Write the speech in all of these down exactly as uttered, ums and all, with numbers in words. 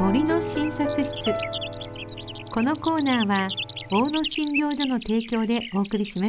森の診察室。このコーナーは大野診療所の提供でお送りします。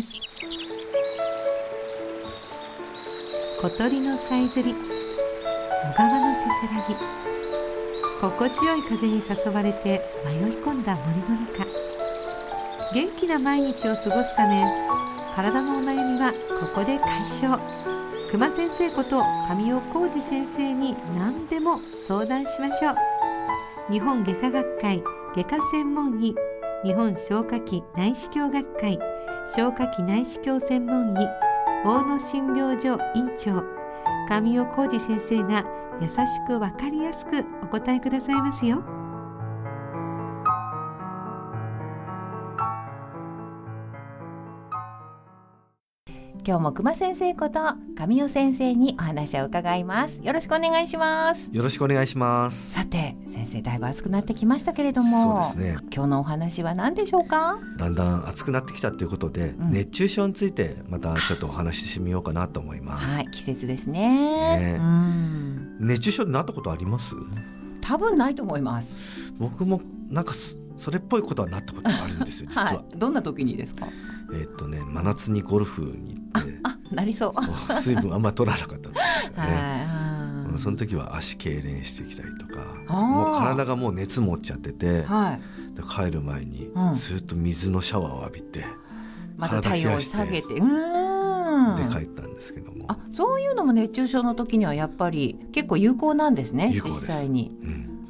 小鳥のさえずり、小川のせせらぎ、心地よい風に誘われて迷い込んだ森の中。元気な毎日を過ごすため、体のお悩みはここで解消。熊先生こと神尾浩二先生に何でも相談しましょう。日本外科学会外科専門医、日本消化器内視鏡学会消化器内視鏡専門医、大野診療所院長神尾浩二先生が優しくわかりやすくお答えくださいますよ。 今日も熊先生こと神尾先生にお話を伺います。よろしくお願いします。 よろしくお願いします。 さて先生、だいぶ暑くなってきましたけれども、 そうですね、 今日のお話は何でしょうか？ だんだん暑くなってきたということで、うん、熱中症についてまたちょっとお話ししてみようかなと思います。 はい、季節ですね。 ね、うん、熱中症になったことあります？ 多分ないと思います。 僕もなんかそれっぽいことはなったことがあるんですよ実は、はい、 どんな時にですか？ えーっとね、真夏にゴルフに行ってああなりそうそう水分あんま取らなかったんですよねはい、 その時は足痙攣してきたりとか、もう体がもう熱持っちゃってて、はい、で帰る前にずっと水のシャワーを浴びて、 うん、また体温を下げてうーんで帰ったんですけども、 あ、そういうのも熱中症の時にはやっぱり結構有効なんですね。 有効です。 実際に、うん、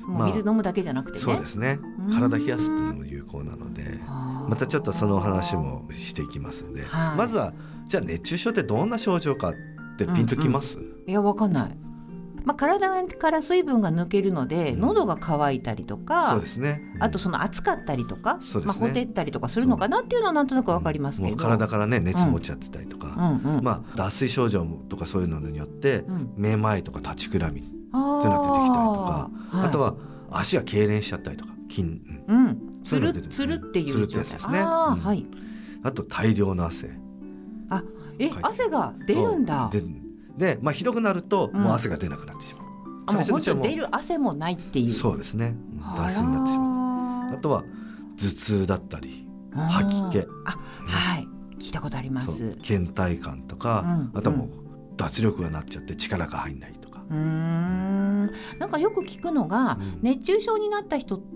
もう水飲むだけじゃなくてね、 まあ、そうですね、体冷やすっていうのも有効なので、またちょっとその話もしていきますので、はい、まずはじゃあ熱中症ってどんな症状かってピンときます？うんうん、 いやわかんない。まあ、体から水分が抜けるので、うん、喉が渇いたりとか、 そうですね、うん、 あとその暑かったりとか、 そうですね、 まあ、ほてったりとかするのかなっていうのはなんとなくわかりますけど、 もう体からね熱持っちゃってたりとか、うんうん、まあ、脱水症状とかそういうのによって、うん、めまいとか立ちくらみっていうのが出てきたりとか、 あ,、はい、あとは足が痙攣しちゃったりとか、筋、うんうん、 つるつるっていう状態、 つるってやつですね。 あ、 うん、 はい、 あと大量の汗、 あ、え、汗が出るんだ。 で, で、まあ、ひどくなるともう汗が出なくなってしまう、うん、 あ、もう本当に出る汗もないっていう。 そうですね、脱水になってしまう。あとは頭痛だったり吐き気、 あ、はい、聞いたことあります。 倦怠感とか、うん、あとはもう脱力がなっちゃって力が入んないとか、 うーん、なんかよく聞くのが、うん、熱中症になった人って、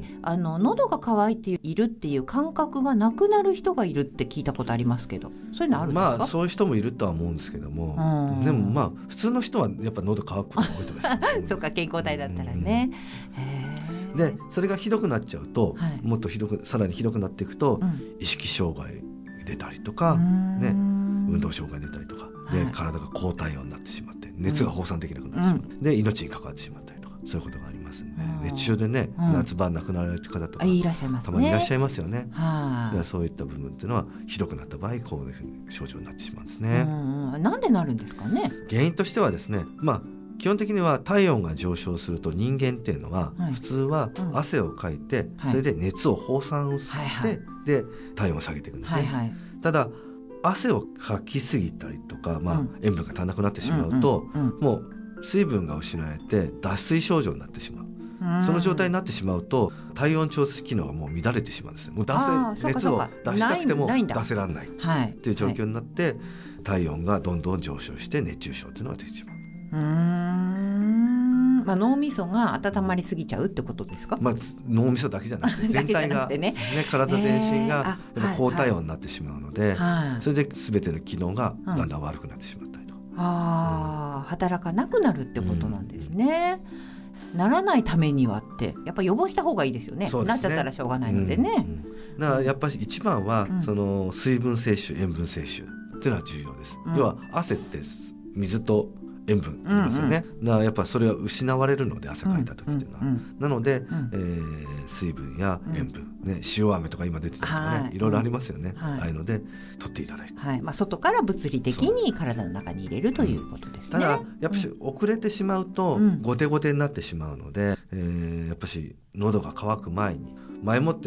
うん、あの喉が渇いているっていう感覚がなくなる人がいるって聞いたことありますけど、そういうのあるんですか？ まあそういう人もいるとは思うんですけども、でもまあ普通の人はやっぱ喉渇くことが多いと思いますそうか、健康体だったらね、 うん、へでそれがひどくなっちゃうと、はい、もっとひどくさらにひどくなっていくと、うん、意識障害出たりとか、ね、運動障害出たりとかで、はい、体が高体温になってしまって熱が放散できなくなってしまう、うん、で命に関わってしまったりとか、そういうことがありますんで、熱中症でね、うん、夏場亡くなられる方とかいらっしゃいますね、 たまにいらっしゃいますよね。でそういった部分っていうのはひどくなった場合こういうふうに症状になってしまうんですね。 うん、なんでなるんですかね？ 原因としてはですね、まあ基本的には体温が上昇すると人間っていうのは、はい、普通は汗をかいて、うん、それで熱を放散して、はいはい、で体温を下げていくんですね、はいはい、ただ汗をかきすぎたりとか、まあうん、塩分が足らなくなってしまうと、うんうんうん、もう水分が失われて脱水症状になってしまう。その状態になってしまうと体温調節機能がもう乱れてしまうんですよ。もう出せ熱を出したくても出せられないっていう状況になって、はいはい、体温がどんどん上昇して熱中症っていうのが出てしまう。 うーん、まあ、脳みそが温まりすぎちゃうってことですか？ まあ、脳みそだけじゃなくて全体が、ねね、体全身がやっぱ高体温になってしまうので、はいはい、それで全ての機能がだんだん悪くなってしまったりとか、うん、 あ、うん、働かなくなるってことなんですね、うん、ならないためにはってやっぱ予防した方がいいですよ ね, ねなっちゃったらしょうがないのでね、うんうん、 だからやっぱり一番は、うん、その水分摂取塩分摂取っていうのは重要です、うん、要は汗って水と塩分ありますよね、うんうん、だからやっぱそれは失われるので汗かいた時っていうのは、うんうん、なので、うん、えー、水分や塩分、うんね、塩飴とか今出てたりとかね、はい、いろいろありますよね、はい、ああいうので取っていただいて、 はい、まあ、外から物理的に体の中に入れるということですね、 うん、ただやっぱし遅れてしまうと、うん、ゴテゴテになってしまうので、えー、やっぱし喉が渇く前に前もって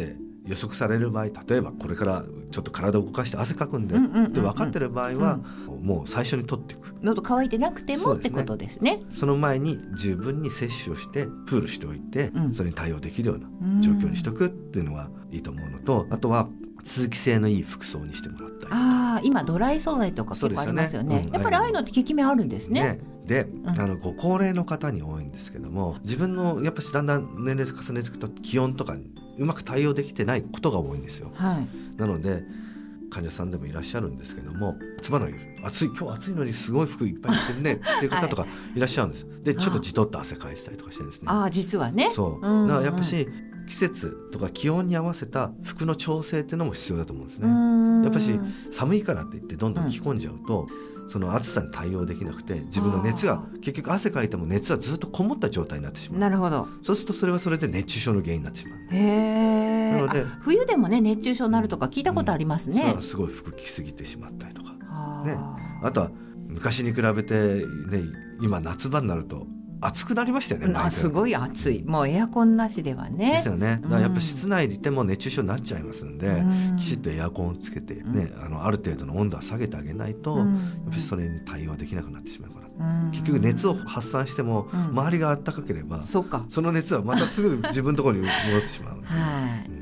予測される場合、例えばこれからちょっと体を動かして汗かくんだって分かってる場合は、もう最初に取っていく。 喉乾いてなくてもってことですね。 その前に十分に摂取をしてプールしておいて、うん、それに対応できるような状況にしておくっていうのがいいと思うのと、あとは通気性のいい服装にしてもらったり。 ああ、今ドライ素材とか結構ありますよね。うん、やっぱりああいうのって効き目あるんですね。ねで、うん、あのご高齢の方に多いんですけども、自分のやっぱりだんだん年齢重ねていくと気温とかにうまく対応できてないことが多いんですよ。はい、なので患者さんでもいらっしゃるんですけども、夏場の暑い今日暑いのにすごい服いっぱい着てるねっていう方とかいらっしゃるんです。はい、でちょっとじとっと汗かいてたりとかしてるんですね。 ああ、実はね。 そう。うんうん、だからやっぱし季節とか気温に合わせた服の調整っていうのも必要だと思うんですね。やっぱし寒いからって言ってどんどん着込んじゃうと、うん、その暑さに対応できなくて自分の熱が結局汗かいても熱はずっとこもった状態になってしまう。 なるほど。 そうするとそれはそれで熱中症の原因になってしまう。 へー。なので冬でもね熱中症になるとか聞いたことありますね。 うん、それはすごい服着すぎてしまったりとか、ね、あとは昔に比べて、ね、今夏場になると暑くなりましたよね。 あ、すごい暑い。もうエアコンなしではね。 ですよね。だからやっぱ室内でいても熱中症になっちゃいますんで、うん、きちっとエアコンをつけて、ね、うん、あのある程度の温度は下げてあげないと、うん、やっぱりそれに対応できなくなってしまうから、うん、結局熱を発散しても、うん、周りが暖かければ、そうか、その熱はまたすぐ自分のところに戻ってしまう。はい、うん、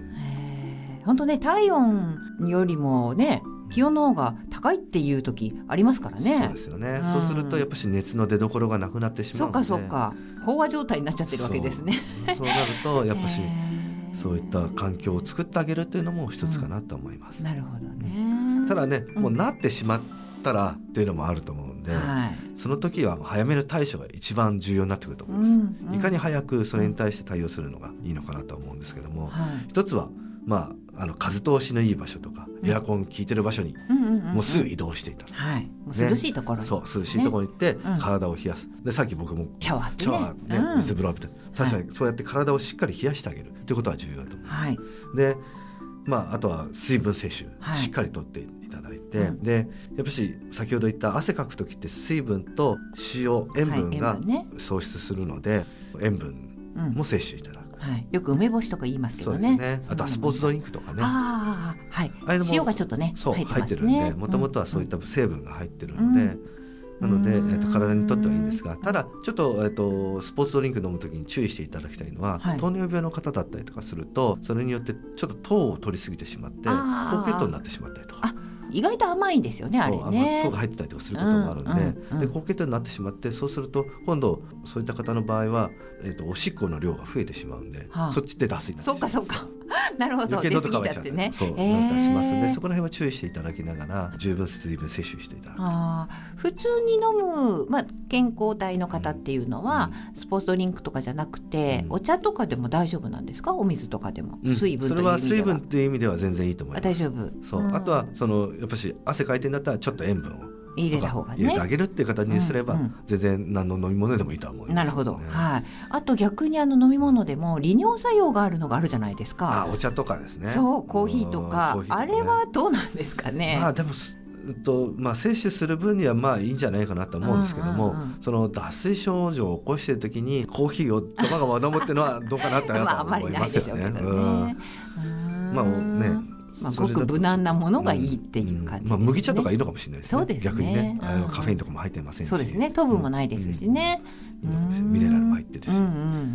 本当ね、体温よりもね気温の方が高いっていう時ありますからね。 そうですよね。うん、そうするとやっぱし熱の出所がなくなってしまうので、 そうかそうか、飽和状態になっちゃってるわけですね。 そう、そうなるとやっぱしそういった環境を作ってあげるっていうのも一つかなと思います。 うん、なるほどね。 ただね、もうなってしまったらっていうのもあると思うんで、うん、その時は早めの対処が一番重要になってくると思います。うんうん、いかに早くそれに対して対応するのがいいのかなと思うんですけども、はい、一つはまあ、あの風通しのいい場所とか、うん、エアコン効いてる場所にもうすぐ移動していた、 はい、もう涼しいところに、ね、 そう涼しいところに行って体を冷やす、でさっき僕もシャワーってね、 シャワーね、うん、水風呂みたいな、確かにそうやって体をしっかり冷やしてあげるってことは重要だと思います。はい、で、まあ、あとは水分摂取、はい、しっかりとっていただいて、うん、でやっぱし先ほど言った汗かく時って水分と塩塩分が喪失するので、はい、塩分も摂取していただく。 はい、よく梅干しとか言いますけど ね, ねあとはスポーツドリンクとかね、 あ、はい、あ塩がちょっとねそう入ってますね。入ってるんで、もともとはそういった成分が入ってるので、うんなので、えー、と体にとってはいいんですが、ただちょっと、えー、とスポーツドリンク飲むときに注意していただきたいのは、はい、糖尿病の方だったりとかするとそれによってちょっと糖を取りすぎてしまって高血糖になってしまったりとか、 意外と甘いんですよね、あれね。 糖が入ってたりとかすることもあるんで、うんうんうん、で高血糖になってしまって、そうすると今度そういった方の場合は、えー、とおしっこの量が増えてしまうんで、はあ、そっちで脱水になってしまう。 そうかそうかなるほど、出過ぎちゃってね、 そう、えー、なったりしますので、そこら辺は注意していただきながら十分水分摂取していただく。あ、 普通に飲む、まあ、健康体の方っていうのは、うん、スポーツドリンクとかじゃなくて、うん、お茶とかでも大丈夫なんですか？お水とかでも、うん、水分という意味では。それは水分という意味では全然いいと思います。 あ、 大丈夫。 そう、うん、あとはそのやっぱし汗かいてんだったらちょっと塩分を入れた方がね、 入れてあげるっていう形にすれば、うんうん、全然何の飲み物でもいいとは思います、ね、 なるほど、はい、あと逆にあの飲み物でも利尿作用があるのがあるじゃないですか。 あ、お茶とかですね。 そう、コーヒーとか、ね、あれはどうなんですかね。 まあでもえっとまあ、摂取する分にはまあいいんじゃないかなと思うんですけども、うんうんうん、その脱水症状を起こしている時にコーヒーをとかが飲むっていうのはどうかなってやっぱ思いますよね。まあね、 まあ、ごく無難なものがいいっていう感じですね。 うん、まあ、麦茶とかいいのかもしれないですね。 そうですね、 逆にね、あのカフェインとかも入ってませんし、 そうですね、糖分もないですしね、 うん、ミネラルも入ってるし、うんうんうん、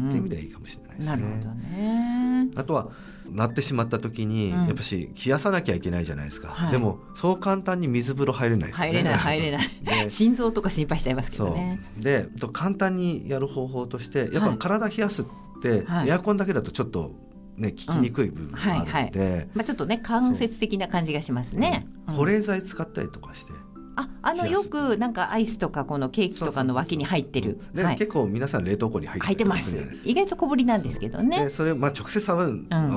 っていう意味ではいいかもしれないですね。 なるほどね。 あとはなってしまった時に、うん、やっぱし冷やさなきゃいけないじゃないですか、はい、でもそう簡単に水風呂入れないですね。 入れない入れない心臓とか心配しちゃいますけどね。 で簡単にやる方法としてやっぱ体冷やすって、はい、エアコンだけだとちょっとね、聞きにくい部分があるので、うん、はいはい、まあ、 ちょっとね間接的な感じがしますね。 うん、保冷剤使ったりとかして、 あ, あのよくなんかアイスとかこのケーキとかの脇に入ってる、 そうそうそう、はい、結構皆さん冷凍庫に入ってる、 入ってます。意外と小ぶりなんですけどね。 でそれ、まあ、直接触る、うん、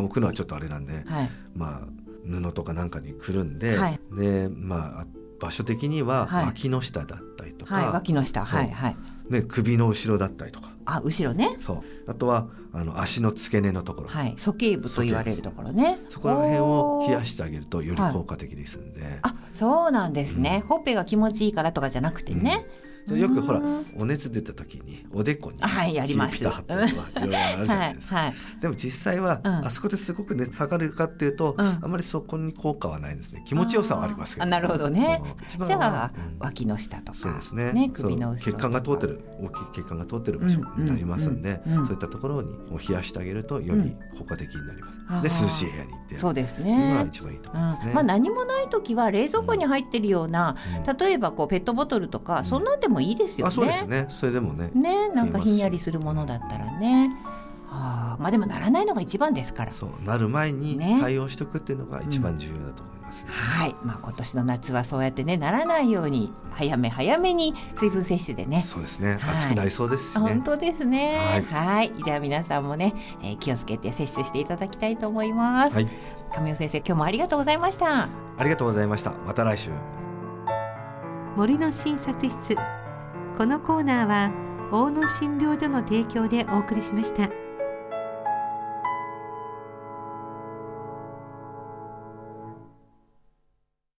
置くのはちょっとあれなんで、はい、まあ、布とかなんかにくるんで、はい、でまあ、場所的には脇の下だったりとか、 はいはい、脇の下、はいはい、 ね、首の後ろだったりとか、 あ、後ろね、 そう、あとはあの足の付け根のところ、 はい、鼠径部と言われるところね、 そこら辺を冷やしてあげるとより効果的ですんで、はい、 あ、そうなんですね、うん、ほっぺが気持ちいいからとかじゃなくてね、 うそれよくほらお熱出た時におでこにはいやりますピタ貼ってるのがいろいろあるじゃないですか、 はいはい、 でも実際は、うん、あそこですごく熱下がるかっていうと、うん、あまりそこに効果はないんですね。気持ちよさはありますけど、 あなるほどね。じゃあ、うん、脇の下とかそうですね、 ね、首の後ろとか血管が通ってる大きい血管が通ってる場所になりますんで、うんうんうん、そういったところに冷やしてあげるとより効果的になります、うん、で涼しい部屋に行ってそうですね、 今は一番いいと思いますね、 うんまあ、何もない時は冷蔵庫に入ってるような、うん、例えばこうペットボトルとか、うん、そんなんでもいいですよね。 あそうですね、それでもねね、なんかひんやりするものだったらね、はあ、まあでもならないのが一番ですから、 そうなる前に対応しておくっていうのが一番重要だと思います、ね、うん、 はい、まあ、今年の夏はそうやってねならないように早め早めに水分摂取でね。 そうですね、はい、暑くなりそうですしね。 本当ですね、はい、はい、じゃあ皆さんもね、えー、気をつけて摂取していただきたいと思います、はい、神尾先生、今日もありがとうございました。 ありがとうございました。また来週。 森の診察室、このコーナーは大野診療所の提供でお送りしました。